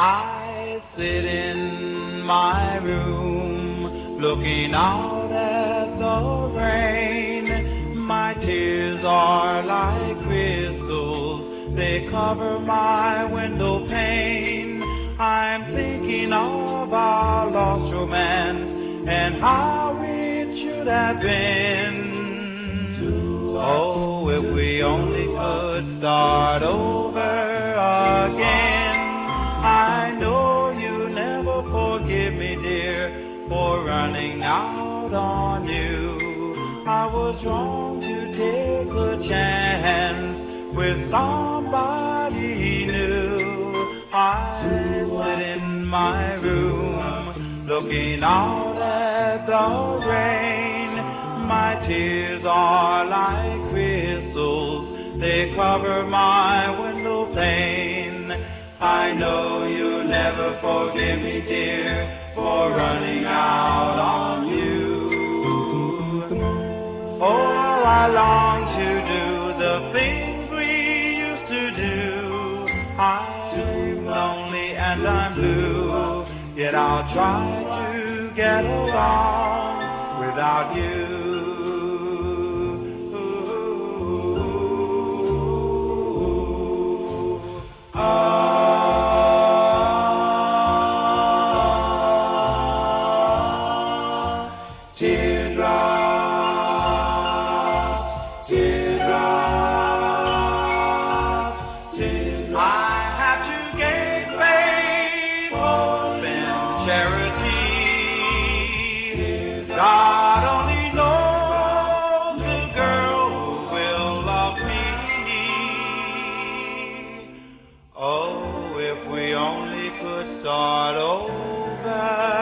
I sit in my room, looking out at the rain. My tears are like crystals, they cover my window pane. I'm thinking of our lost romance and how it should have been. Oh, if we only could start over again. I know you never forgive me, dear, for running out on you. I was wrong to take a chance with somebody new. I sit in my room, looking out at the rain. My tears are like crystals, they cover my window pane. I know you'll never forgive me, dear, for running out on you. Oh, how I long to do the things we used to do. I'm lonely and I'm blue, yet I'll try to get along without you. Start over